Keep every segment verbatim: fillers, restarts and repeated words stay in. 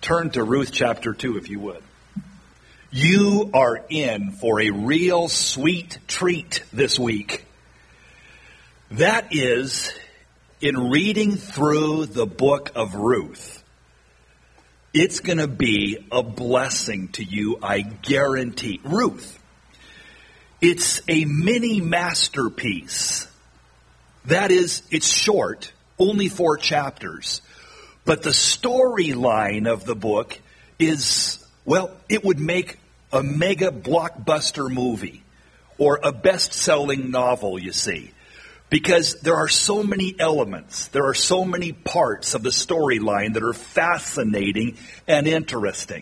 Turn to Ruth chapter two, if you would. You are in for a real sweet treat this week. That is, in reading through the book of Ruth, it's going to be a blessing to you, I guarantee. Ruth, it's a mini masterpiece. That is, it's short, only four chapters. But the storyline of the book is, well, it would make a mega blockbuster movie or a best-selling novel, you see. Because there are so many elements, there are so many parts of the storyline that are fascinating and interesting.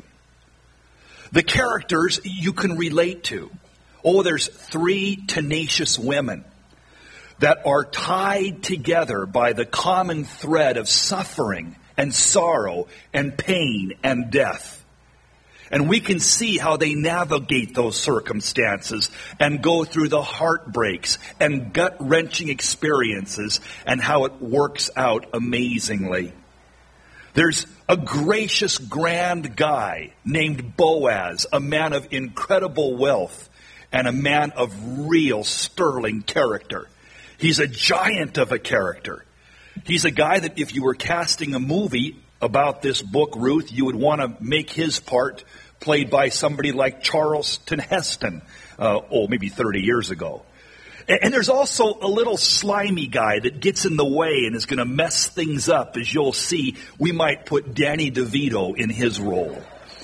The characters you can relate to. Oh, there's three tenacious women that are tied together by the common thread of suffering and sorrow and pain and death. And we can see how they navigate those circumstances and go through the heartbreaks and gut-wrenching experiences and how it works out amazingly. There's a gracious, grand guy named Boaz, a man of incredible wealth and a man of real sterling character. He's a giant of a character. He's a guy that if you were casting a movie about this book, Ruth, you would want to make his part played by somebody like Charlton Heston, uh, oh, maybe thirty years ago. And, and there's also a little slimy guy that gets in the way and is going to mess things up. As you'll see, we might put Danny DeVito in his role.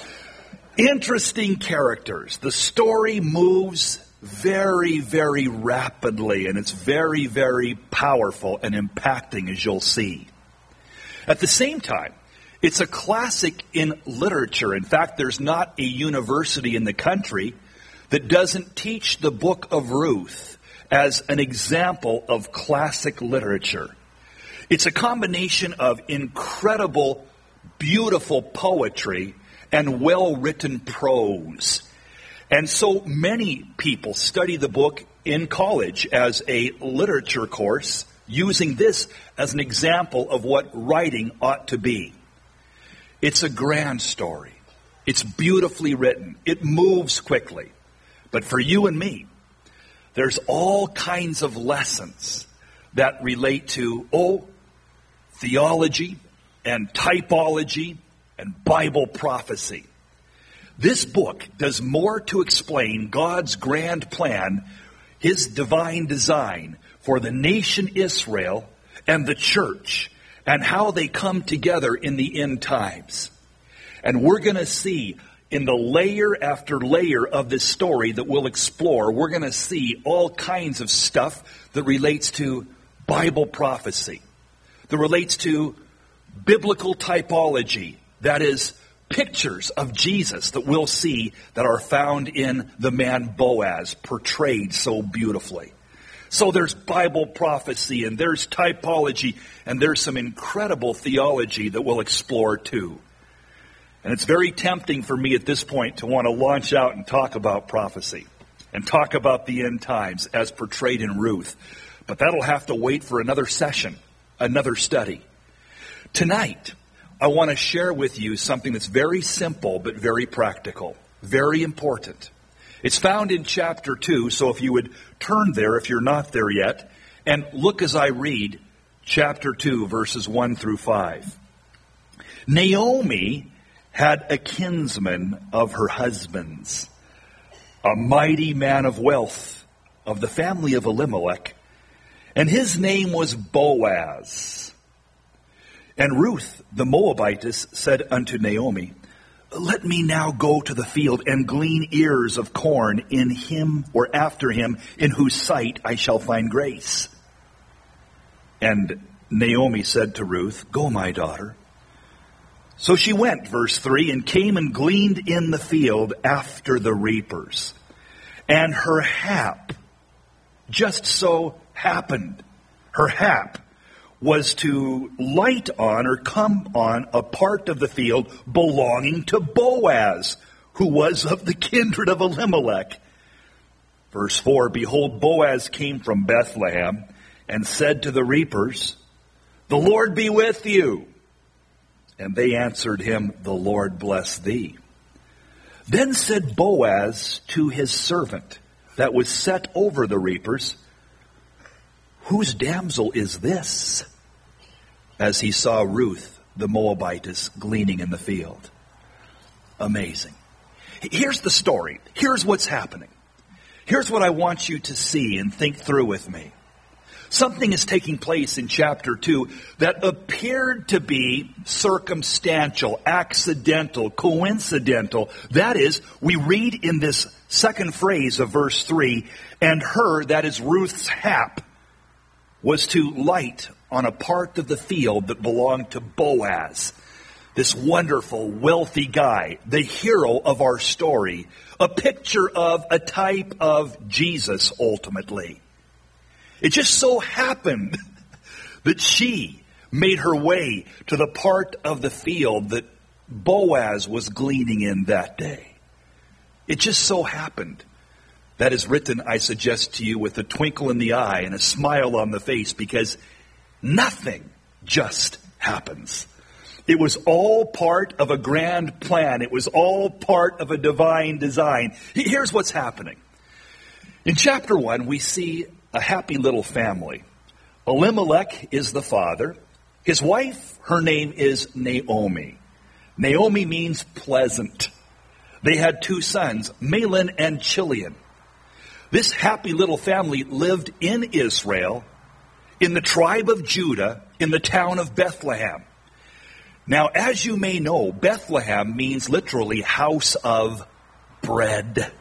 Interesting characters. The story moves very, very rapidly, and it's very, very powerful and impacting, as you'll see. At the same time, it's a classic in literature. In fact, there's not a university in the country that doesn't teach the book of Ruth as an example of classic literature. It's a combination of incredible, beautiful poetry and well-written prose. And so many people study the book in college as a literature course, using this as an example of what writing ought to be. It's a grand story. It's beautifully written. It moves quickly. But for you and me, there's all kinds of lessons that relate to, oh, theology and typology and Bible prophecy. This book does more to explain God's grand plan, His divine design for the nation Israel and the church, and how they come together in the end times. And we're going to see in the layer after layer of this story that we'll explore, we're going to see all kinds of stuff that relates to Bible prophecy, that relates to biblical typology, that is, pictures of Jesus that we'll see that are found in the man Boaz, portrayed so beautifully. So there's Bible prophecy, and there's typology, and there's some incredible theology that we'll explore too. And it's very tempting for me at this point to want to launch out and talk about prophecy and talk about the end times as portrayed in Ruth. But that'll have to wait for another session, another study. Tonight, I want to share with you something that's very simple but very practical, very important. It's found in chapter two, so if you would turn there if you're not there yet, and look as I read chapter two, verses one through five. Naomi had a kinsman of her husband's, a mighty man of wealth of the family of Elimelech, and his name was Boaz. And Ruth the Moabitess said unto Naomi, Let me now go to the field and glean ears of corn in him or after him, in whose sight I shall find grace. And Naomi said to Ruth, Go, my daughter. So she went, verse three, and came and gleaned in the field after the reapers. And her hap just so happened, her hap was to light on or come on a part of the field belonging to Boaz, who was of the kindred of Elimelech. Verse four, Behold, Boaz came from Bethlehem and said to the reapers, The Lord be with you. And they answered him, The Lord bless thee. Then said Boaz to his servant that was set over the reapers, Whose damsel is this? As he saw Ruth, the Moabitess, gleaning in the field. Amazing. Here's the story. Here's what's happening. Here's what I want you to see and think through with me. Something is taking place in chapter two that appeared to be circumstantial, accidental, coincidental. That is, we read in this second phrase of verse three, and her, that is Ruth's hap, was to light on a part of the field that belonged to Boaz, this wonderful, wealthy guy, the hero of our story, a picture of a type of Jesus ultimately. It just so happened that she made her way to the part of the field that Boaz was gleaning in that day. It just so happened. That is written, I suggest to you, with a twinkle in the eye and a smile on the face, because nothing just happens. It was all part of a grand plan. It was all part of a divine design. Here's what's happening. In chapter one, we see a happy little family. Elimelech is the father. His wife, her name is Naomi. Naomi means pleasant. They had two sons, Mahlon and Chilion. This happy little family lived in Israel, in the tribe of Judah, in the town of Bethlehem. Now, as you may know, Bethlehem means literally house of bread.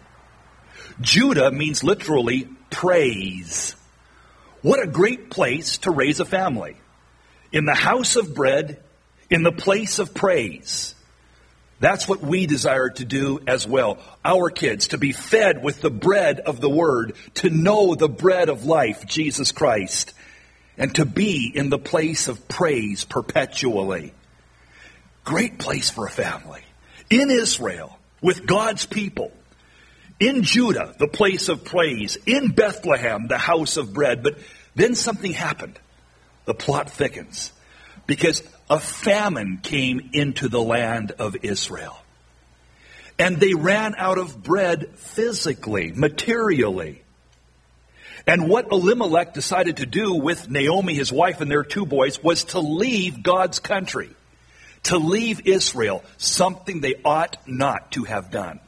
Judah means literally praise. What a great place to raise a family. In the house of bread, in the place of praise. That's what we desire to do as well. Our kids, to be fed with the bread of the Word, to know the bread of life, Jesus Christ, and to be in the place of praise perpetually. Great place for a family. In Israel, with God's people. In Judah, the place of praise. In Bethlehem, the house of bread. But then something happened. The plot thickens. Because a famine came into the land of Israel. And they ran out of bread physically, materially. And what Elimelech decided to do with Naomi, his wife, and their two boys was to leave God's country. To leave Israel, something they ought not to have done.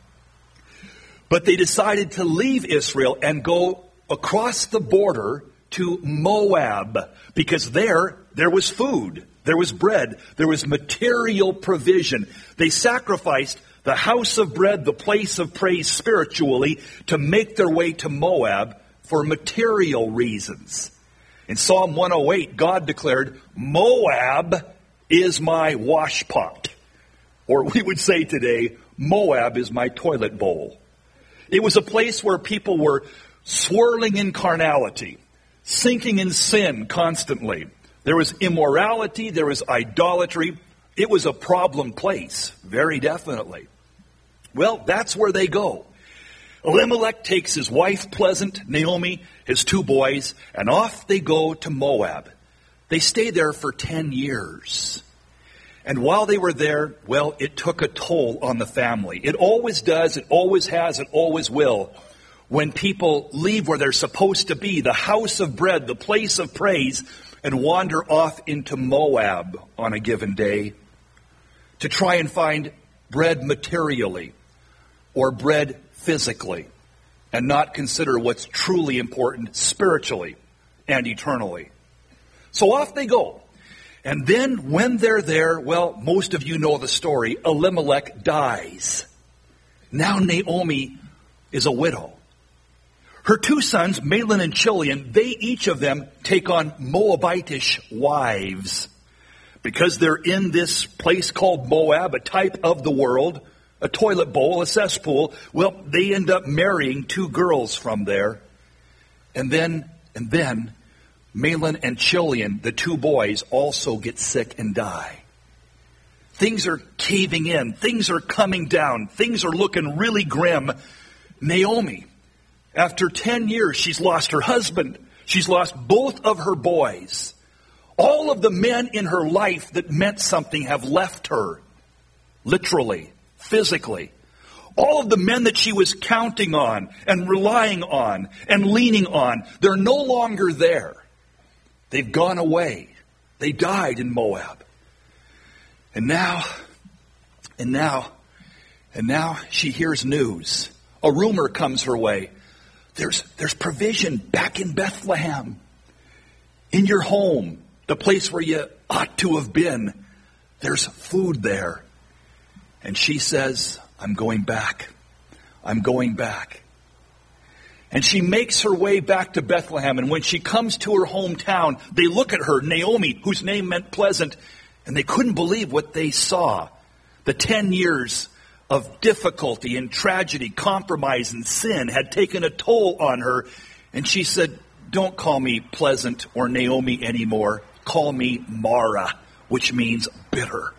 But they decided to leave Israel and go across the border to Moab, because there, there was food, there was bread, there was material provision. They sacrificed the house of bread, the place of praise spiritually, to make their way to Moab for material reasons. In Psalm one oh eight, God declared, Moab is my wash pot. Or we would say today, Moab is my toilet bowl. It was a place where people were swirling in carnality, sinking in sin constantly. There was immorality, there was idolatry. It was a problem place, very definitely. Well, that's where they go. Elimelech takes his wife, Pleasant, Naomi, his two boys, and off they go to Moab. They stay there for ten years. And while they were there, well, it took a toll on the family. It always does, it always has, it always will. When people leave where they're supposed to be, the house of bread, the place of praise, and wander off into Moab on a given day to try and find bread materially or bread physically, and not consider what's truly important spiritually and eternally. So off they go. And then when they're there, well, most of you know the story, Elimelech dies. Now Naomi is a widow. Her two sons, Mahlon and Chilion, they each of them take on Moabitish wives. Because they're in this place called Moab, a type of the world, a toilet bowl, a cesspool, well, they end up marrying two girls from there. And then, and then, Mahlon and Chilion, the two boys, also get sick and die. Things are caving in. Things are coming down. Things are looking really grim. Naomi, after ten years, she's lost her husband. She's lost both of her boys. All of the men in her life that meant something have left her, literally, physically. All of the men that she was counting on and relying on and leaning on, they're no longer there. They've gone away. They died in Moab. And now, and now, and now she hears news. A rumor comes her way. There's, there's provision back in Bethlehem. In your home, the place where you ought to have been. There's food there. And she says, I'm going back. I'm going back. And she makes her way back to Bethlehem. And when she comes to her hometown, they look at her, Naomi, whose name meant pleasant, and they couldn't believe what they saw. The ten years of difficulty and tragedy, compromise and sin had taken a toll on her. And she said, don't call me Pleasant or Naomi anymore. Call me Mara, which means bitter.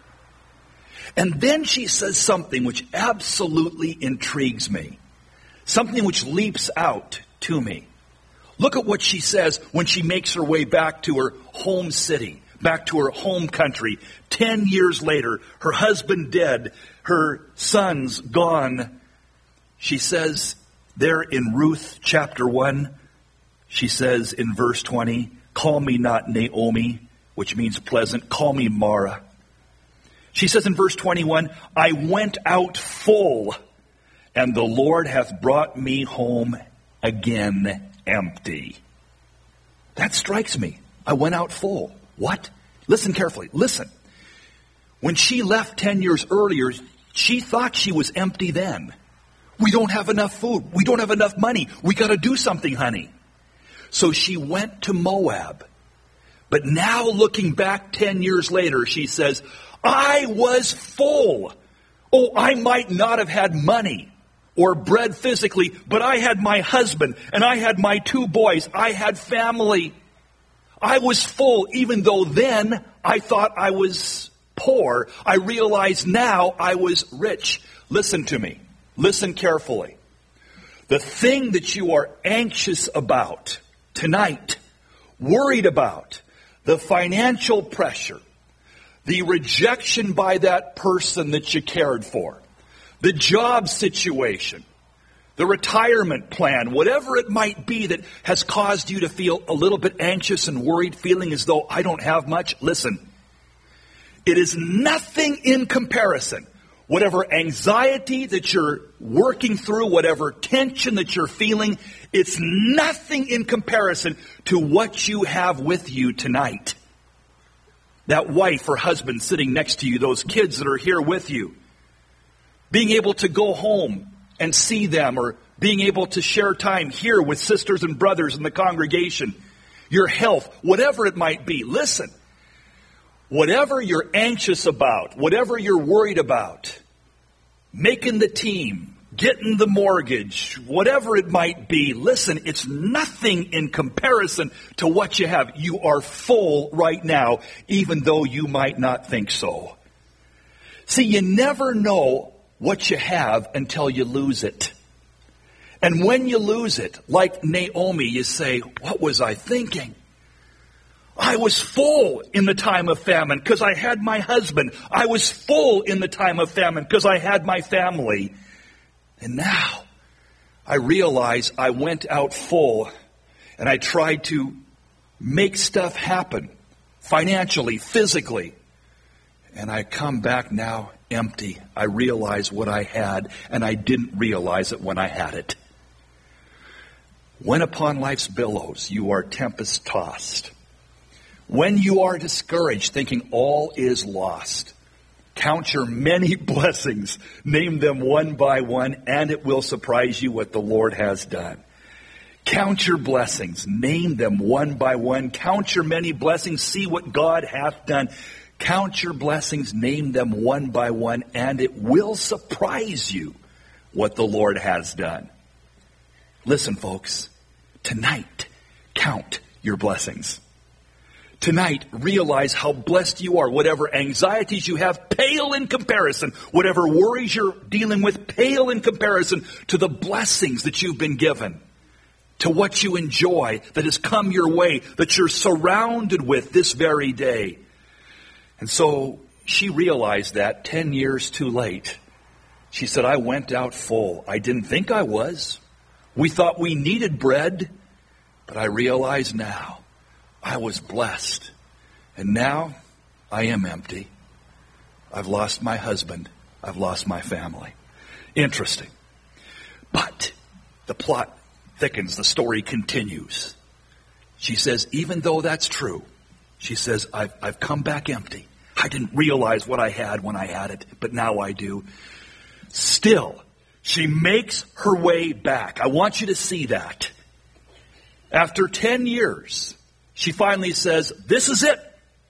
And then she says something which absolutely intrigues me. Something which leaps out to me. Look at what she says when she makes her way back to her home city, back to her home country. Ten years later, her husband dead, her sons gone. She says there in Ruth chapter one, she says in verse twenty, call me not Naomi, which means pleasant, call me Mara. She says in verse twenty-one, I went out full, and the Lord hath brought me home again empty. That strikes me. I went out full. What? Listen carefully. Listen. When she left ten years earlier, she thought she was empty then. We don't have enough food. We don't have enough money. We got to do something, honey. So she went to Moab. But now looking back ten years later, she says, I was full. Oh, I might not have had money or bread physically, but I had my husband and I had my two boys. I had family. I was full, even though then I thought I was poor. I realize now I was rich. Listen to me. Listen carefully. The thing that you are anxious about tonight, worried about, the financial pressure, the rejection by that person that you cared for, the job situation, the retirement plan, whatever it might be that has caused you to feel a little bit anxious and worried, feeling as though I don't have much. Listen, it is nothing in comparison. Whatever anxiety that you're working through, whatever tension that you're feeling, it's nothing in comparison to what you have with you tonight. That wife or husband sitting next to you, those kids that are here with you, being able to go home and see them, or being able to share time here with sisters and brothers in the congregation, your health, whatever it might be. Listen, whatever you're anxious about, whatever you're worried about, making the team, getting the mortgage, whatever it might be, listen, it's nothing in comparison to what you have. You are full right now, even though you might not think so. See, you never know what you have until you lose it. And when you lose it, like Naomi, you say, what was I thinking? I was full in the time of famine because I had my husband. I was full in the time of famine because I had my family. And now I realize I went out full and I tried to make stuff happen financially, physically. And I come back now empty. I realize what I had, and I didn't realize it when I had it. When upon life's billows you are tempest tossed, when you are discouraged, thinking all is lost, count your many blessings, name them one by one, and it will surprise you what the Lord has done. Count your blessings, name them one by one, count your many blessings, see what God hath done. Count your blessings, name them one by one, and it will surprise you what the Lord has done. Listen, folks, tonight, count your blessings. Tonight, realize how blessed you are. Whatever anxieties you have, pale in comparison. Whatever worries you're dealing with, pale in comparison to the blessings that you've been given. to what you enjoy that has come your way, that you're surrounded with this very day. And so she realized that ten years too late. She said, I went out full. I didn't think I was. We thought we needed bread, but I realize now I was blessed. And now I am empty. I've lost my husband. I've lost my family. Interesting. But the plot thickens. The story continues. She says, even though that's true, she says, I've, I've come back empty. I didn't realize what I had when I had it, but now I do. Still, she makes her way back. I want you to see that. After ten years, she finally says, this is it.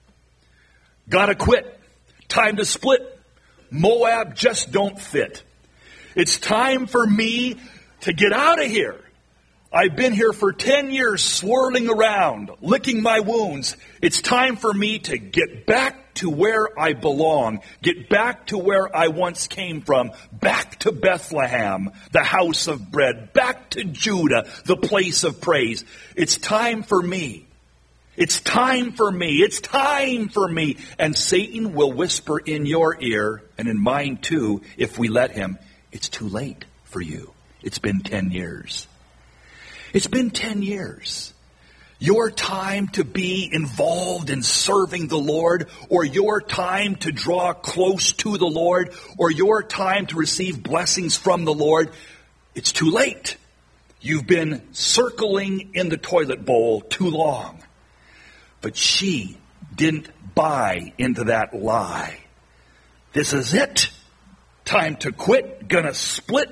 Gotta quit. Time to split. Moab just don't fit. It's time for me to get out of here. I've been here for ten years swirling around, licking my wounds. It's time for me to get back to where I belong, get back to where I once came from, back to Bethlehem, the house of bread, back to Judah, the place of praise. It's time for me. It's time for me. It's time for me. And Satan will whisper in your ear, and in mine too, if we let him, it's too late for you. It's been ten years. It's been ten years. Your time to be involved in serving the Lord, or your time to draw close to the Lord, or your time to receive blessings from the Lord, it's too late. You've been circling in the toilet bowl too long. But she didn't buy into that lie. This is it. Time to quit. Gonna split.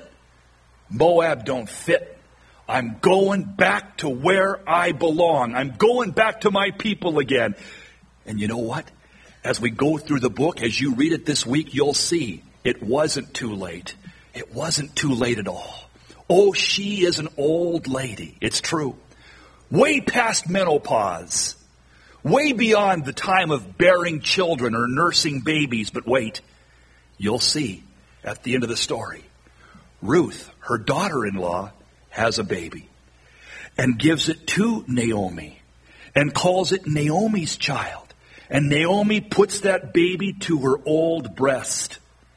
Moab don't fit. I'm going back to where I belong. I'm going back to my people again. And you know what? As we go through the book, as you read it this week, you'll see it wasn't too late. It wasn't too late at all. Oh, she is an old lady. It's true. Way past menopause. Way beyond the time of bearing children or nursing babies. But wait, you'll see at the end of the story, Ruth, her daughter-in-law, has a baby and gives it to Naomi and calls it Naomi's child. And Naomi puts that baby to her old breast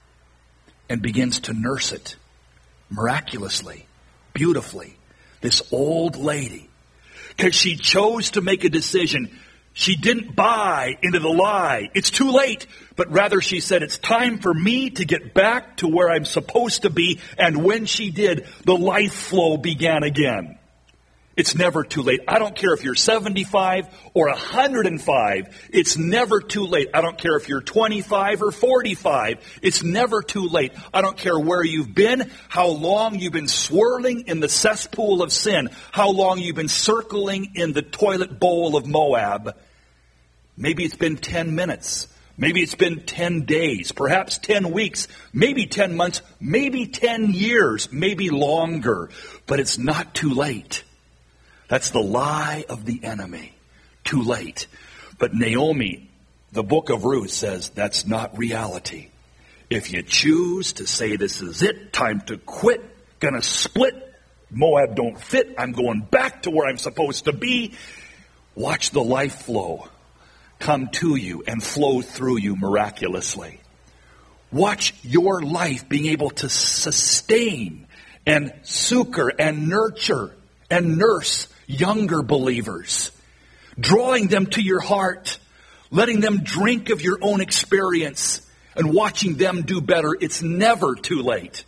and begins to nurse it miraculously, beautifully. This old lady, because she chose to make a decision. She didn't buy into the lie. It's too late. But rather she said, it's time for me to get back to where I'm supposed to be. And when she did, the life flow began again. It's never too late. I don't care if you're seventy-five or one hundred five. It's never too late. I don't care if you're twenty-five or forty-five. It's never too late. I don't care where you've been, how long you've been swirling in the cesspool of sin, how long you've been circling in the toilet bowl of Moab. Maybe it's been ten minutes. Maybe it's been ten days, perhaps ten weeks, maybe ten months, maybe ten years, maybe longer. But it's not too late. That's the lie of the enemy. Too late. But Naomi, the book of Ruth, says that's not reality. If you choose to say this is it, time to quit, gonna split, Moab don't fit, I'm going back to where I'm supposed to be, watch the life flow come to you and flow through you miraculously. Watch your life being able to sustain and succor and nurture and nurse younger believers, drawing them to your heart, letting them drink of your own experience and watching them do better. It's never too late.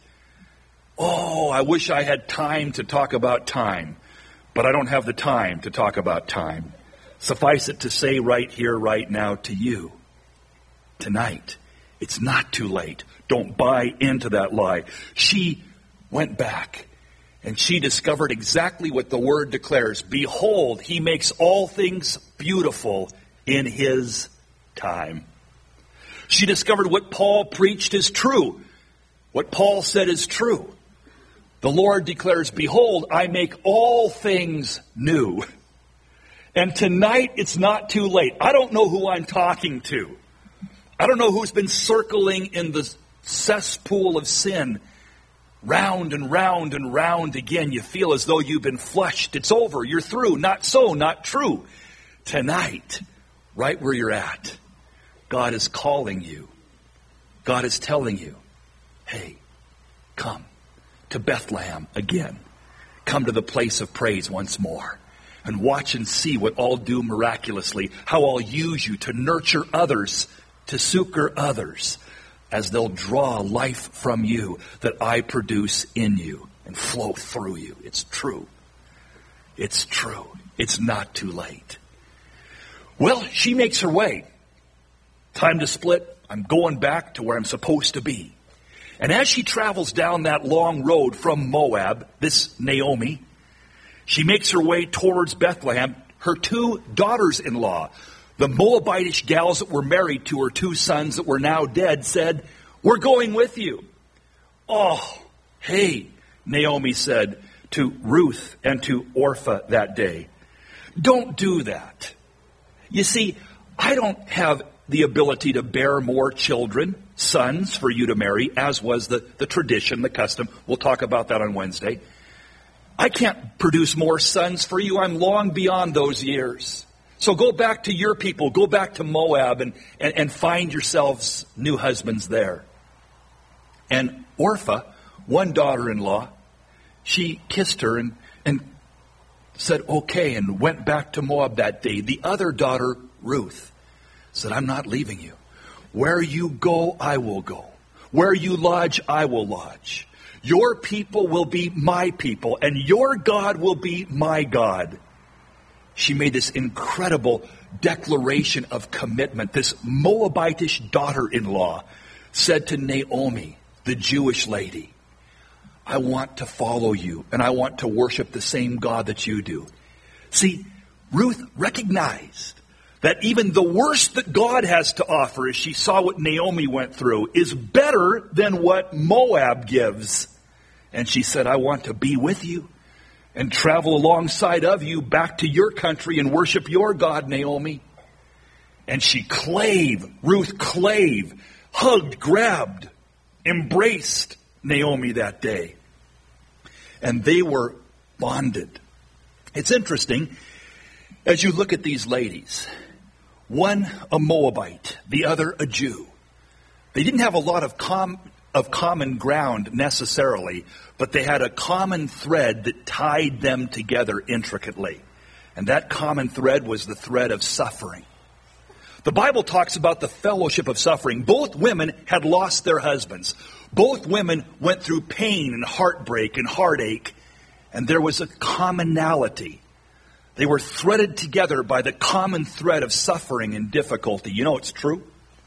Oh, I wish I had time to talk about time, but I don't have the time to talk about time. Suffice it to say right here, right now to you, tonight, it's not too late. Don't buy into that lie. She went back and she discovered exactly what the word declares. Behold, he makes all things beautiful in his time. She discovered what Paul preached is true. What Paul said is true. The Lord declares, behold, I make all things new. And tonight, it's not too late. I don't know who I'm talking to. I don't know who's been circling in the cesspool of sin. Round and round and round again. You feel as though you've been flushed. It's over. You're through. Not so, not true. Tonight, right where you're at, God is calling you. God is telling you, hey, come to Bethlehem again. Come to the place of praise once more. And watch and see what I'll do miraculously. How I'll use you to nurture others, to succor others, as they'll draw life from you that I produce in you and flow through you. It's true. It's true. It's not too late. Well, she makes her way. Time to split. I'm going back to where I'm supposed to be. And as she travels down that long road from Moab, this Naomi, she makes her way towards Bethlehem. Her two daughters-in-law, the Moabitish gals that were married to her two sons that were now dead, said, we're going with you. Oh, hey, Naomi said to Ruth and to Orpah that day, don't do that. You see, I don't have the ability to bear more children, sons, for you to marry, as was the, the tradition, the custom. We'll talk about that on Wednesday. I can't produce more sons for you. I'm long beyond those years. So go back to your people. Go back to Moab and, and, and find yourselves new husbands there. And Orpah, one daughter-in-law, she kissed her and, and said, okay, and went back to Moab that day. The other daughter, Ruth, said, I'm not leaving you. Where you go, I will go. Where you lodge, I will lodge. Your people will be my people, and your God will be my God. She made this incredible declaration of commitment. This Moabitish daughter-in-law said to Naomi, the Jewish lady, I want to follow you, and I want to worship the same God that you do. See, Ruth recognized that even the worst that God has to offer, as she saw what Naomi went through, is better than what Moab gives. And she said, I want to be with you and travel alongside of you back to your country and worship your God, Naomi. And she clave, Ruth clave, hugged, grabbed, embraced Naomi that day. And they were bonded. It's interesting, as you look at these ladies, one a Moabite, the other a Jew. They didn't have a lot of com- of common ground necessarily, but they had a common thread that tied them together intricately. And that common thread was the thread of suffering. The Bible talks about the fellowship of suffering. Both women had lost their husbands. Both women went through pain and heartbreak and heartache, and there was a commonality. They were threaded together by the common thread of suffering and difficulty. You know it's true.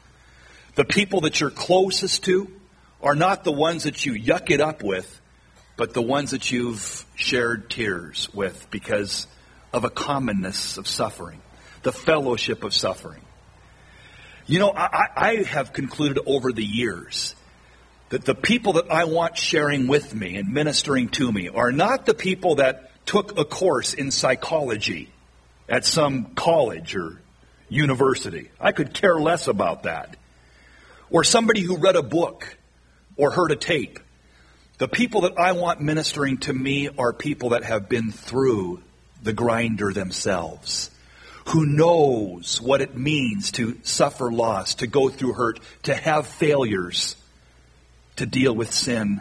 The people that you're closest to are not the ones that you yuck it up with, but the ones that you've shared tears with because of a commonness of suffering, the fellowship of suffering. You know, I, I have concluded over the years that the people that I want sharing with me and ministering to me are not the people that took a course in psychology at some college or university. I could care less about that. Or somebody who read a book or heard a tape. The people that I want ministering to me are people that have been through the grinder themselves, who knows what it means to suffer loss, to go through hurt, to have failures, to deal with sin.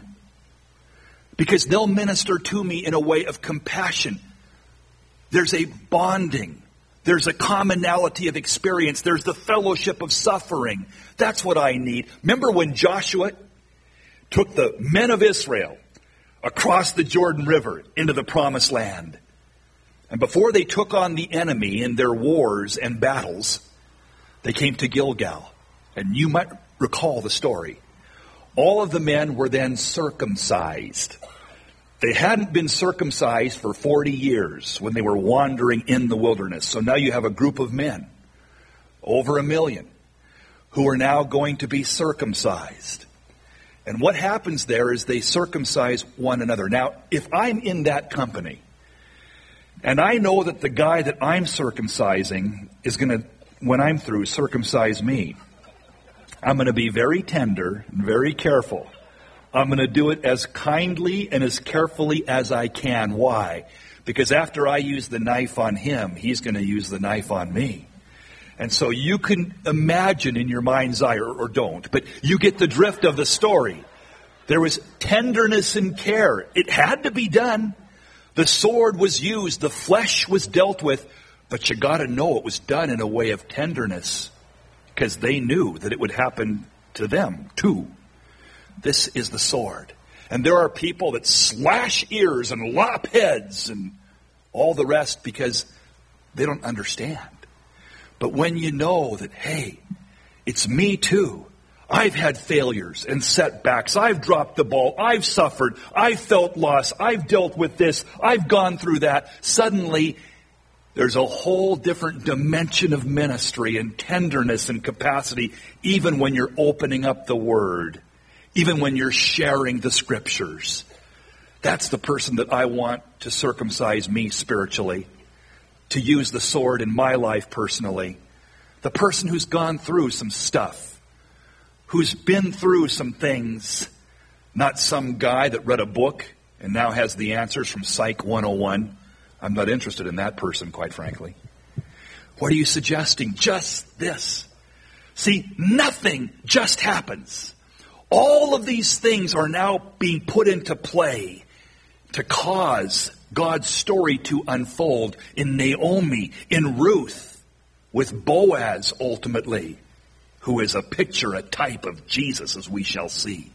Because they'll minister to me in a way of compassion. There's a bonding. There's a commonality of experience. There's the fellowship of suffering. That's what I need. Remember when Joshua took the men of Israel across the Jordan River into the promised land? And before they took on the enemy in their wars and battles, they came to Gilgal. And you might recall the story. All of the men were then circumcised. They hadn't been circumcised for forty years when they were wandering in the wilderness. So now you have a group of men, over a million, who are now going to be circumcised. And what happens there is they circumcise one another. Now, if I'm in that company, and I know that the guy that I'm circumcising is going to, when I'm through, circumcise me, I'm going to be very tender and very careful I'm going to do it as kindly and as carefully as I can. Why? Because after I use the knife on him, he's going to use the knife on me. And so you can imagine in your mind's eye, or, or don't, but you get the drift of the story. There was tenderness and care. It had to be done. The sword was used. The flesh was dealt with. But you got to know it was done in a way of tenderness, because they knew that it would happen to them too. This is the sword. And there are people that slash ears and lop heads and all the rest because they don't understand. But when you know that, hey, it's me too. I've had failures and setbacks. I've dropped the ball. I've suffered. I've felt loss. I've dealt with this. I've gone through that. Suddenly, there's a whole different dimension of ministry and tenderness and capacity, even when you're opening up the Word, even when you're sharing the Scriptures. That's the person that I want to circumcise me spiritually, to use the sword in my life personally. The person who's gone through some stuff, who's been through some things, not some guy that read a book and now has the answers from Psych one oh one. I'm not interested in that person, quite frankly. What are you suggesting? Just this. See, nothing just happens. All of these things are now being put into play to cause God's story to unfold in Naomi, in Ruth, with Boaz ultimately, who is a picture, a type of Jesus, as we shall see.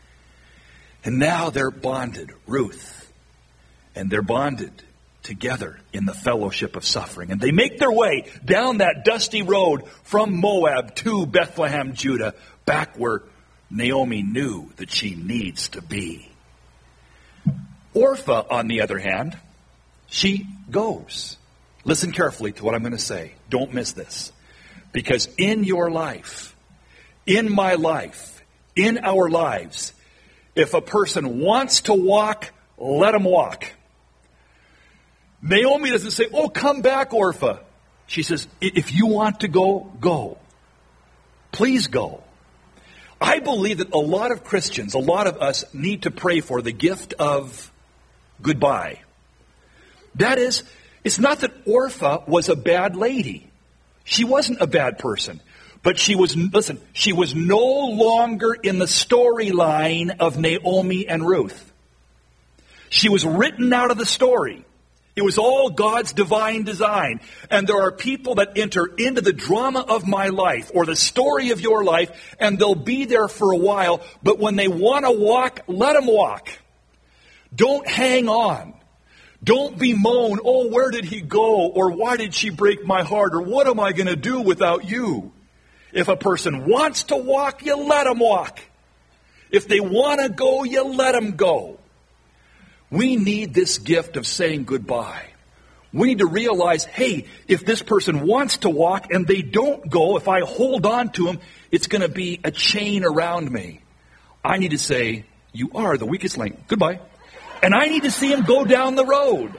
And now they're bonded, Ruth, and they're bonded together in the fellowship of suffering. And they make their way down that dusty road from Moab to Bethlehem, Judah, back where Naomi knew that she needs to be. Orpah, on the other hand, she goes. Listen carefully to what I'm going to say. Don't miss this. Because in your life, in my life, in our lives, if a person wants to walk, let them walk. Naomi doesn't say, oh, come back, Orpah. She says, if you want to go, go. Please go. I believe that a lot of Christians, a lot of us need to pray for the gift of goodbye. That is, it's not that Orpah was a bad lady. She wasn't a bad person. But she was, listen, she was no longer in the storyline of Naomi and Ruth. She was written out of the story. It was all God's divine design. And there are people that enter into the drama of my life or the story of your life, and they'll be there for a while, but when they want to walk, let them walk. Don't hang on. Don't bemoan, oh, where did he go? Or why did she break my heart? Or what am I going to do without you? If a person wants to walk, you let them walk. If they want to go, you let them go. We need this gift of saying goodbye. We need to realize, hey, if this person wants to walk and they don't go, if I hold on to them, it's going to be a chain around me. I need to say, you are the weakest link. Goodbye. And I need to see him go down the road.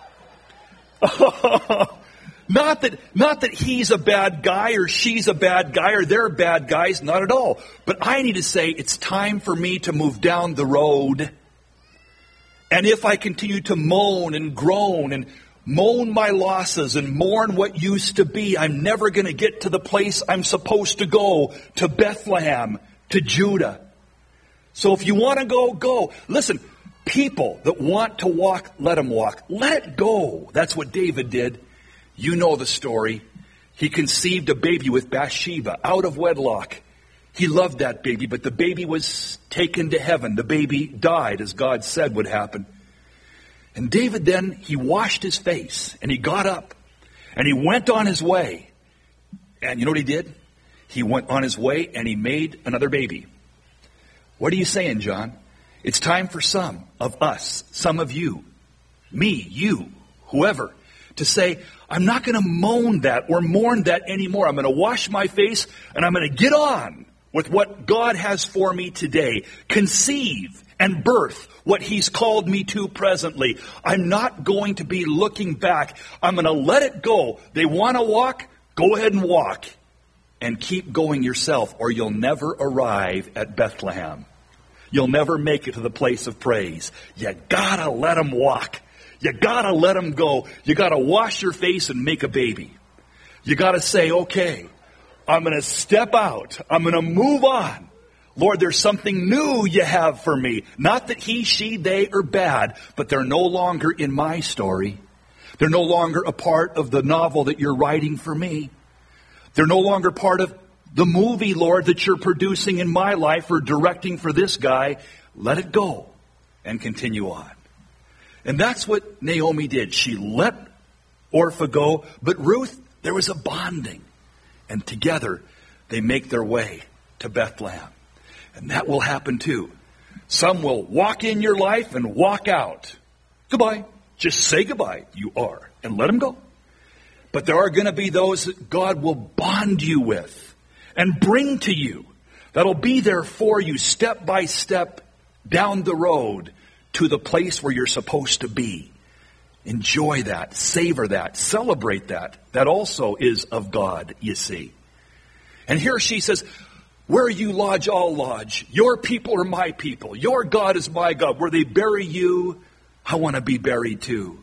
Not that, not that he's a bad guy or she's a bad guy or they're bad guys, not at all. But I need to say, it's time for me to move down the road. And if I continue to moan and groan and moan my losses and mourn what used to be, I'm never going to get to the place I'm supposed to go, to Bethlehem, to Judah. So if you want to go, go. Listen, people that want to walk, let them walk. Let it go. That's what David did. You know the story. He conceived a baby with Bathsheba out of wedlock. He loved that baby, but the baby was taken to heaven. The baby died, as God said would happen. And David then, he washed his face, and he got up, and he went on his way. And you know what he did? He went on his way, and he made another baby. What are you saying, John? It's time for some of us, some of you, me, you, whoever, to say, I'm not going to moan that or mourn that anymore. I'm going to wash my face, and I'm going to get on with what God has for me today. Conceive and birth what He's called me to presently. I'm not going to be looking back. I'm going to let it go. They want to walk? Go ahead and walk. And keep going yourself, or you'll never arrive at Bethlehem. you'll never make it to the place of praise. You gotta let them walk. You gotta let them go. You gotta wash your face and make a baby. You gotta say, okay, I'm gonna step out. I'm gonna move on. Lord, there's something new you have for me. Not that he, she, they are bad, but they're no longer in my story. They're no longer a part of the novel that you're writing for me. They're no longer part of the movie, Lord, that you're producing in my life or directing for this guy. Let it go and continue on. And that's what Naomi did. She let Orpah go, but Ruth, there was a bonding. And together they make their way to Bethlehem. And that will happen too. Some will walk in your life and walk out. Goodbye. Just say goodbye. You are. And let them go. But there are going to be those that God will bond you with and bring to you. That'll be there for you step by step down the road to the place where you're supposed to be. Enjoy that. Savor that. Celebrate that. That also is of God, you see. And here she says, where you lodge, I'll lodge. Your people are my people. Your God is my God. Where they bury you, I want to be buried too.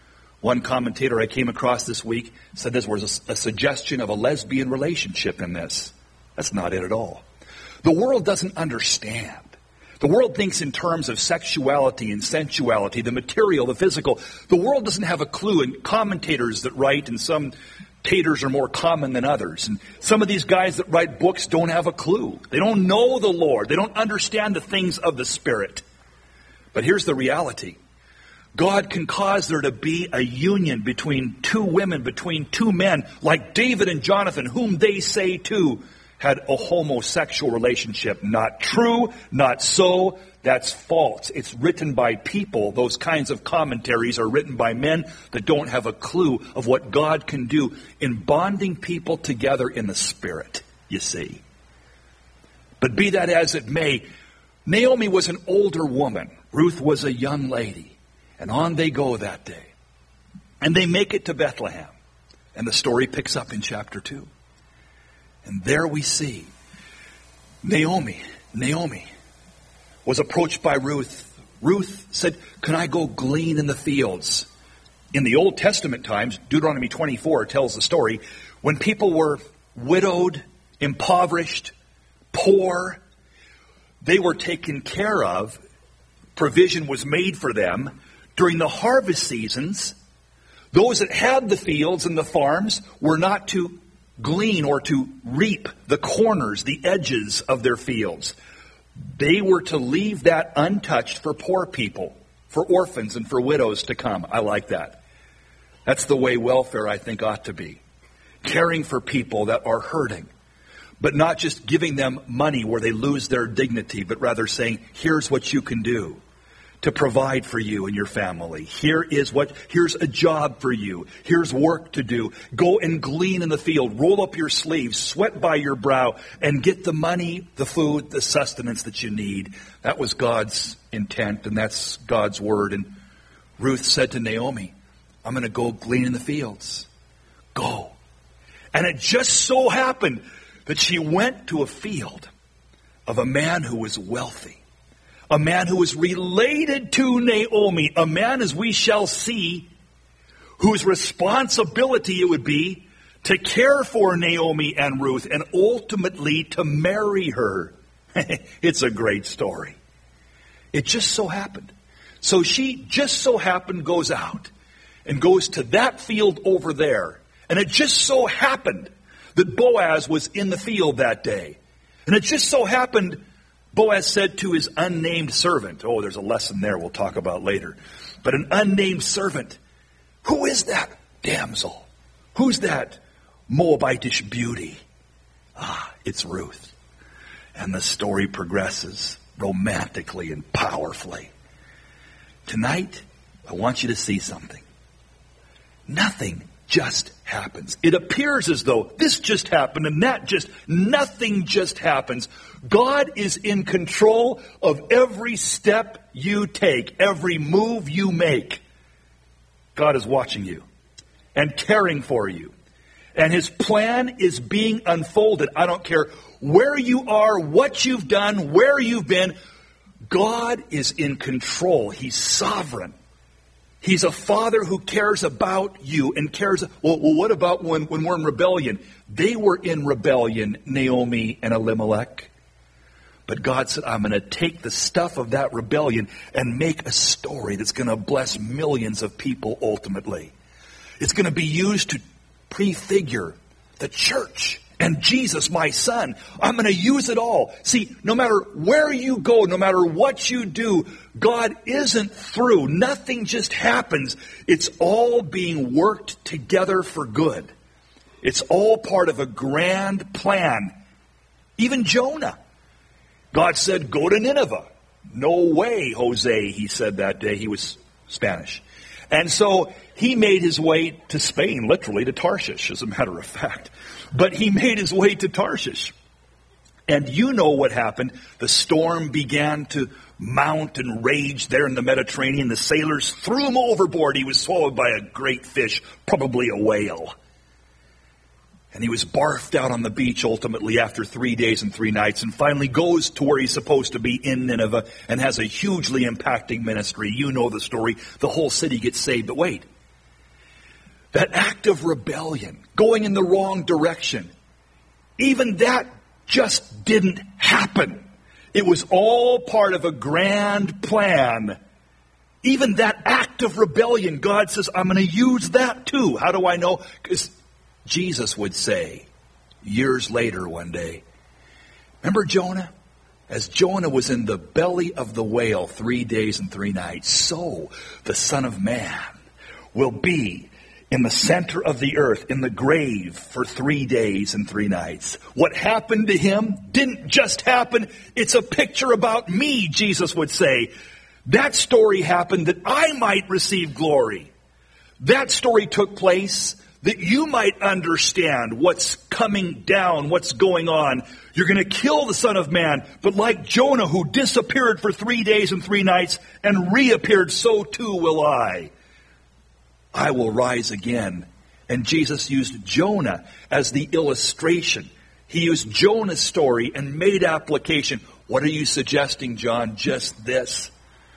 One commentator I came across this week said this was a, a suggestion of a lesbian relationship in this. That's not it at all. The world doesn't understand. The world thinks in terms of sexuality and sensuality, the material, the physical. The world doesn't have a clue, and commentators that write, and some taters are more common than others. And some of these guys that write books don't have a clue. They don't know the Lord. They don't understand the things of the Spirit. But here's the reality. God can cause there to be a union between two women, between two men, like David and Jonathan, whom they say too had a homosexual relationship. Not true, not so. That's false. It's written by people. Those kinds of commentaries are written by men that don't have a clue of what God can do in bonding people together in the Spirit, you see. But be that as it may, Naomi was an older woman. Ruth was a young lady. And on they go that day. And they make it to Bethlehem. And the story picks up in chapter two. And there we see Naomi, Naomi was approached by Ruth. Ruth said, can I go glean in the fields? In the Old Testament times, Deuteronomy twenty-four tells the story, when people were widowed, impoverished, poor, they were taken care of. Provision was made for them. During the harvest seasons, those that had the fields and the farms were not to glean or to reap the corners, the edges of their fields. They were to leave that untouched for poor people, for orphans and for widows to come. I like that. That's the way welfare, I think, ought to be. Caring for people that are hurting, but not just giving them money where they lose their dignity, but rather saying, here's what you can do to provide for you and your family. Here is what, here's a job for you. Here's work to do. Go and glean in the field. Roll up your sleeves, sweat by your brow, and get the money, the food, the sustenance that you need. That was God's intent, and that's God's word. And Ruth said to Naomi, I'm going to go glean in the fields. Go. And it just so happened that she went to a field of a man who was wealthy. A man who was related to Naomi. A man, as we shall see, whose responsibility it would be to care for Naomi and Ruth and ultimately to marry her. It's a great story. It just so happened. So she just so happened goes out and goes to that field over there. And it just so happened that Boaz was in the field that day. And it just so happened Boaz said to his unnamed servant, oh, there's a lesson there we'll talk about later, but an unnamed servant, who is that damsel? Who's that Moabitish beauty? Ah, it's Ruth. And the story progresses romantically and powerfully. Tonight, I want you to see something. Nothing just happens. It appears as though this just happened and that just, nothing just happens. God is in control of every step you take, every move you make. God is watching you and caring for you. And His plan is being unfolded. I don't care where you are, what you've done, where you've been. God is in control. He's sovereign. He's a father who cares about you and cares. Well, well what about when, when we're in rebellion? They were in rebellion, Naomi and Elimelech. But God said, I'm going to take the stuff of that rebellion and make a story that's going to bless millions of people ultimately. It's going to be used to prefigure the church and Jesus, my son. I'm going to use it all. See, no matter where you go, no matter what you do, God isn't through. Nothing just happens. It's all being worked together for good. It's all part of a grand plan. Even Jonah. God said, go to Nineveh. No way, Jose, he said that day. He was Spanish. And so he made his way to Spain, literally to Tarshish, as a matter of fact. But he made his way to Tarshish. And you know what happened. The storm began to mount and rage there in the Mediterranean. The sailors threw him overboard. He was swallowed by a great fish, probably a whale. And he was barfed out on the beach ultimately after three days and three nights, and finally goes to where he's supposed to be in Nineveh and has a hugely impacting ministry. You know the story. The whole city gets saved. But wait, that act of rebellion, going in the wrong direction, even that just didn't happen. It was all part of a grand plan. Even that act of rebellion, God says, I'm going to use that too. How do I know? Because Jesus would say, years later one day, remember Jonah? As Jonah was in the belly of the whale three days and three nights, so the Son of Man will be in the center of the earth, in the grave for three days and three nights. What happened to him didn't just happen. It's a picture about me, Jesus would say. That story happened that I might receive glory. That story took place that you might understand what's coming down, what's going on. You're going to kill the Son of Man, but like Jonah, who disappeared for three days and three nights and reappeared, so too will I. I will rise again. And Jesus used Jonah as the illustration. He used Jonah's story and made application. What are you suggesting, John? Just this.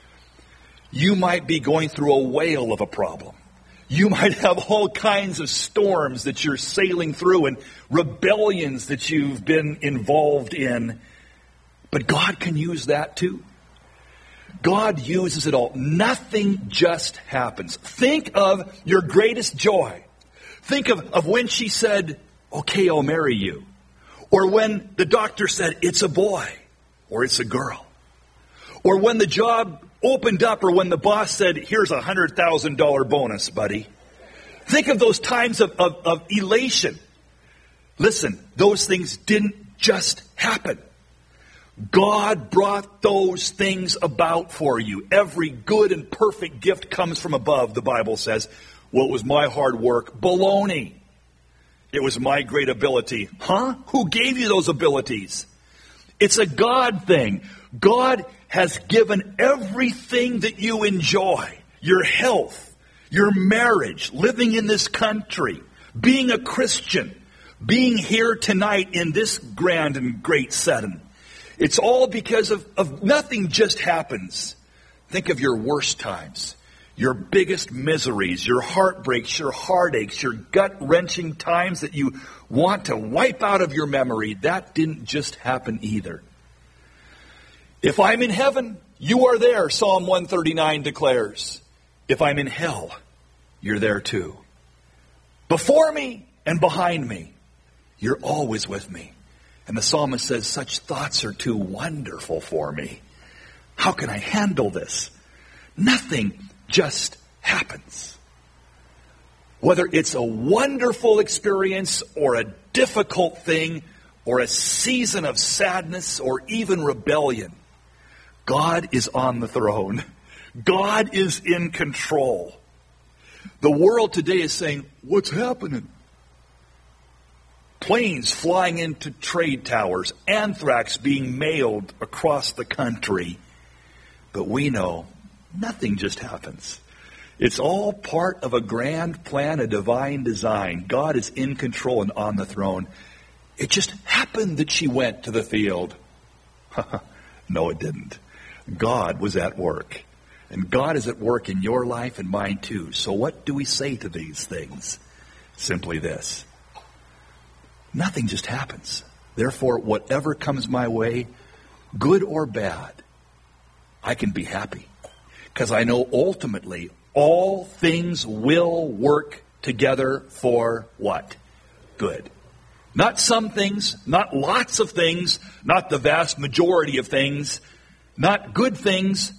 You might be going through a whale of a problem. You might have all kinds of storms that you're sailing through and rebellions that you've been involved in. But God can use that too. God uses it all. Nothing just happens. Think of your greatest joy. Think of, of when she said, okay, I'll marry you. Or when the doctor said, it's a boy or it's a girl. Or when the job opened up, or when the boss said, here's a one hundred thousand dollars bonus, buddy. Think of those times of, of, of elation. Listen, those things didn't just happen. God brought those things about for you. Every good and perfect gift comes from above, the Bible says. Well, it was my hard work. Baloney. It was my great ability. Huh? Who gave you those abilities? It's a God thing. God has given everything that you enjoy, your health, your marriage, living in this country, being a Christian, being here tonight in this grand and great setting. It's all because of, of nothing just happens. Think of your worst times, your biggest miseries, your heartbreaks, your heartaches, your gut-wrenching times that you want to wipe out of your memory. That didn't just happen either. If I'm in heaven, you are there, Psalm one thirty-nine declares. If I'm in hell, you're there too. Before me and behind me, you're always with me. And the psalmist says, such thoughts are too wonderful for me. How can I handle this? Nothing just happens. Whether it's a wonderful experience or a difficult thing or a season of sadness or even rebellion, God is on the throne. God is in control. The world today is saying, what's happening? Planes flying into trade towers, anthrax being mailed across the country. But we know nothing just happens. It's all part of a grand plan, a divine design. God is in control and on the throne. It just happened that she went to the field. No, it didn't. God was at work. And God is at work in your life and mine too. So what do we say to these things? Simply this: nothing just happens. Therefore, whatever comes my way, good or bad, I can be happy. Because I know ultimately all things will work together for what? Good. Not some things, not lots of things, not the vast majority of things, not good things.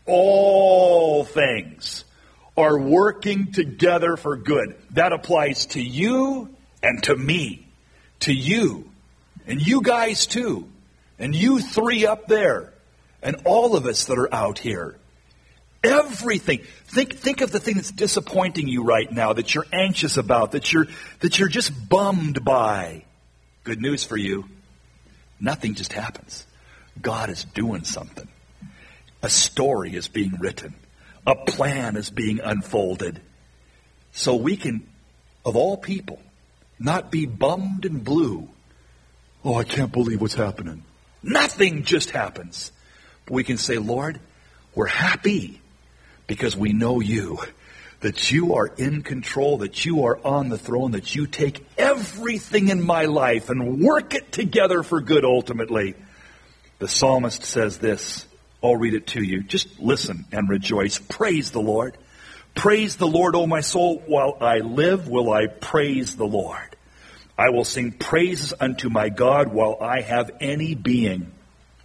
All things are working together for good. That applies to you and to me, to you, and you guys too, and you three up there, and all of us that are out here. Everything. Think think of the thing that's disappointing you right now, that you're anxious about, that you're that you're just bummed by. Good news for you. Nothing just happens. God is doing something. A story is being written. A plan is being unfolded. So we can, of all people, not be bummed and blue. Oh, I can't believe what's happening. Nothing just happens. But we can say, Lord, we're happy because we know you, that you are in control, that you are on the throne, that you take everything in my life and work it together for good ultimately. The psalmist says this. I'll read it to you. Just listen and rejoice. Praise the Lord. Praise the Lord, O my soul. While I live, will I praise the Lord. I will sing praises unto my God while I have any being.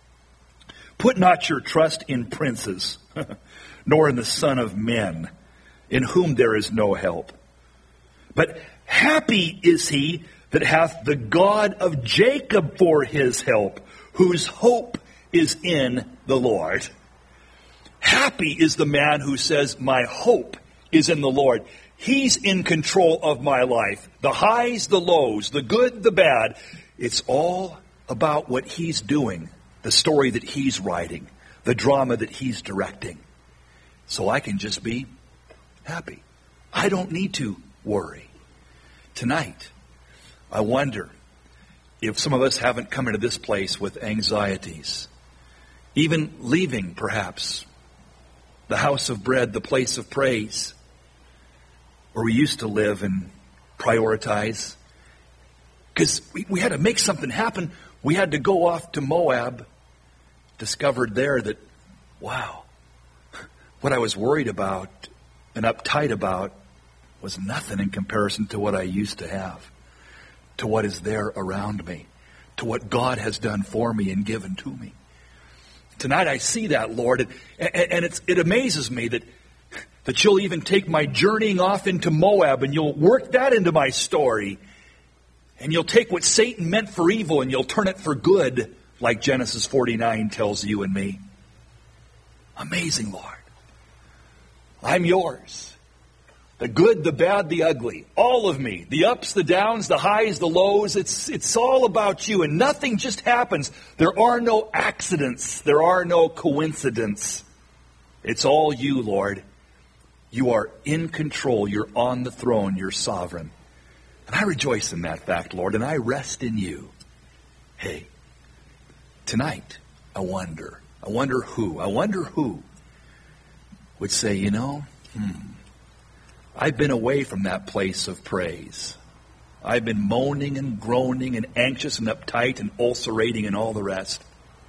Put not your trust in princes, nor in the Son of Men, in whom there is no help. But happy is he that hath the God of Jacob for his help, whose hope is in the Lord. Happy is the man who says, my hope is in the Lord. He's in control of my life. The highs, the lows, the good, the bad. It's all about what he's doing, the story that he's writing, the drama that he's directing. So I can just be happy. I don't need to worry. Tonight, I wonder if some of us haven't come into this place with anxieties. Even leaving, perhaps, the house of bread, the place of praise, where we used to live and prioritize. Because we, we had to make something happen. We had to go off to Moab. Discovered there that, wow, what I was worried about and uptight about was nothing in comparison to what I used to have, to what is there around me, to what God has done for me and given to me. Tonight I see that, Lord, and, and it's, it amazes me that, that you'll even take my journeying off into Moab and you'll work that into my story. And you'll take what Satan meant for evil and you'll turn it for good, like Genesis forty-nine tells you and me. Amazing, Lord. I'm yours. The good, the bad, the ugly. All of me. The ups, the downs, the highs, the lows. It's, it's all about you. And nothing just happens. There are no accidents. There are no coincidences. It's all you, Lord. You are in control. You're on the throne. You're sovereign. And I rejoice in that fact, Lord. And I rest in you. Hey, tonight, I wonder. I wonder who. I wonder who would say, you know, hmm. I've been away from that place of praise. I've been moaning and groaning and anxious and uptight and ulcerating and all the rest.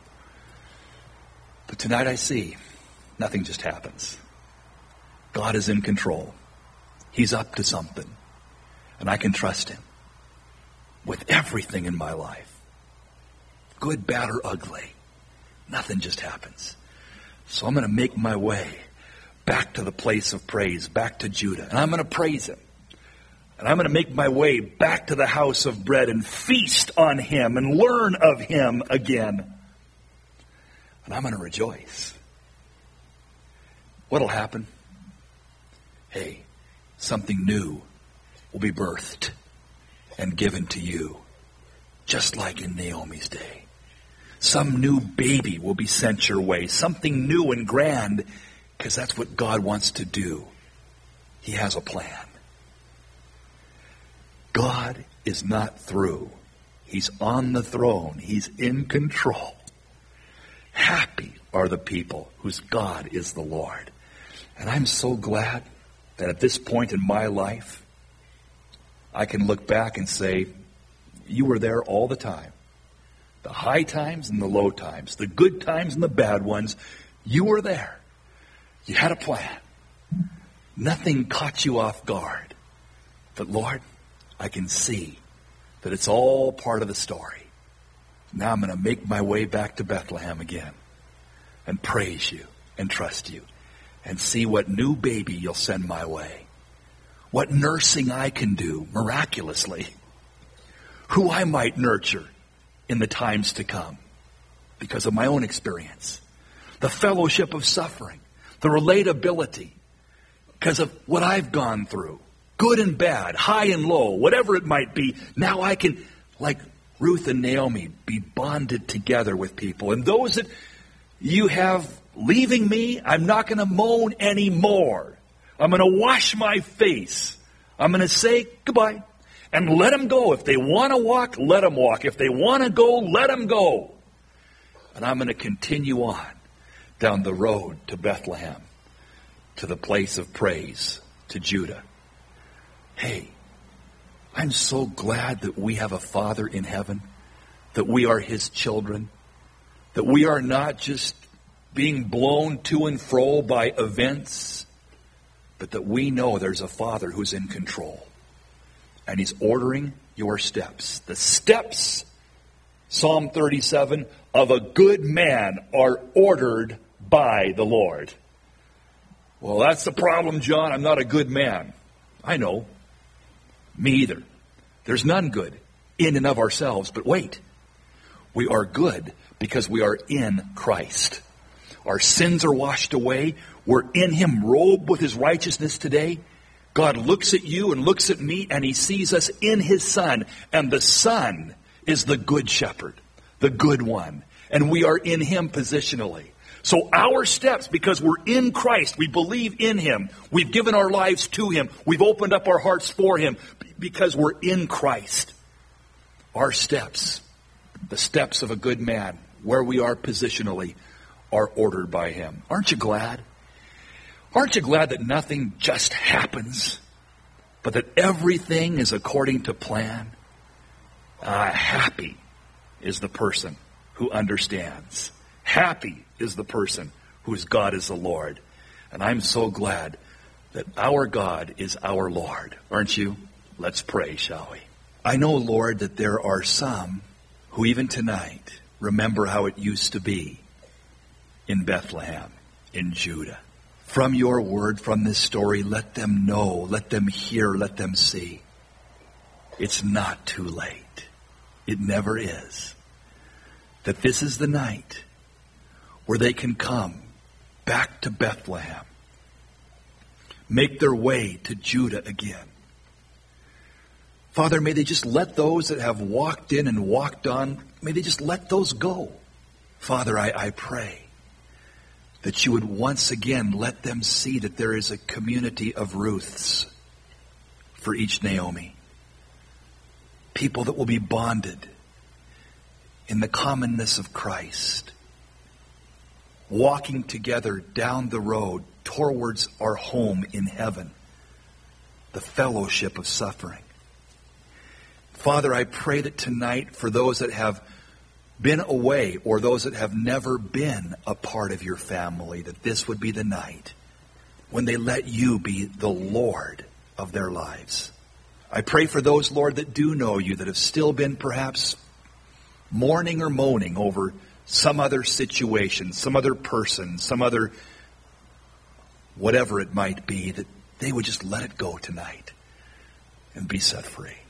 But tonight I see nothing just happens. God is in control. He's up to something. And I can trust him with everything in my life. Good, bad, or ugly. Nothing just happens. So I'm going to make my way back to the place of praise, back to Judah. And I'm going to praise him. And I'm going to make my way back to the house of bread and feast on him and learn of him again. And I'm going to rejoice. What'll happen? Hey, something new will be birthed and given to you, just like in Naomi's day. Some new baby will be sent your way, something new and grand, because that's what God wants to do. He has a plan. God is not through. He's on the throne. He's in control. Happy are the people whose God is the Lord. And I'm so glad that at this point in my life, I can look back and say, you were there all the time. The high times and the low times, the good times and the bad ones, you were there. You had a plan. Nothing caught you off guard. But Lord, I can see that it's all part of the story. Now I'm going to make my way back to Bethlehem again and praise you and trust you and see what new baby you'll send my way. What nursing I can do miraculously. Who I might nurture in the times to come because of my own experience. The fellowship of suffering. The relatability because of what I've gone through. Good and bad, high and low, whatever it might be. Now I can, like Ruth and Naomi, be bonded together with people. And those that you have leaving me, I'm not going to moan anymore. I'm going to wash my face. I'm going to say goodbye and let them go. If they want to walk, let them walk. If they want to go, let them go. And I'm going to continue on down the road to Bethlehem, to the place of praise, to Judah. Hey, I'm so glad that we have a Father in heaven, that we are His children, that we are not just being blown to and fro by events, but that we know there's a Father who's in control. And He's ordering your steps. The steps, Psalm thirty-seven, of a good man are ordered by the Lord. Well, that's the problem, John. I'm not a good man. I know. Me either. There's none good in and of ourselves. But wait. We are good because we are in Christ. Our sins are washed away. We're in Him, robed with His righteousness today. God looks at you and looks at me, and He sees us in His Son. And the Son is the good shepherd, the good one. And we are in Him positionally. So our steps, because we're in Christ, we believe in Him, we've given our lives to Him, we've opened up our hearts for Him, because we're in Christ. Our steps, the steps of a good man, where we are positionally, are ordered by Him. Aren't you glad? Aren't you glad that nothing just happens, but that everything is according to plan? Uh, happy is the person who understands. Happy is the person whose God is the Lord. And I'm so glad that our God is our Lord. Aren't you? Let's pray, shall we? I know, Lord, that there are some who even tonight remember how it used to be in Bethlehem, in Judah. From your word, from this story, let them know, let them hear, let them see. It's not too late. It never is. That this is the night where they can come back to Bethlehem, make their way to Judah again. Father, may they just let those that have walked in and walked on, may they just let those go. Father, I, I pray that you would once again let them see that there is a community of Ruths for each Naomi. People that will be bonded in the commonness of Christ, walking together down the road towards our home in heaven, the fellowship of suffering. Father, I pray that tonight, for those that have been away or those that have never been a part of your family, that this would be the night when they let you be the Lord of their lives. I pray for those, Lord, that do know you, that have still been perhaps mourning or moaning over some other situation, some other person, some other whatever it might be, that they would just let it go tonight and be set free.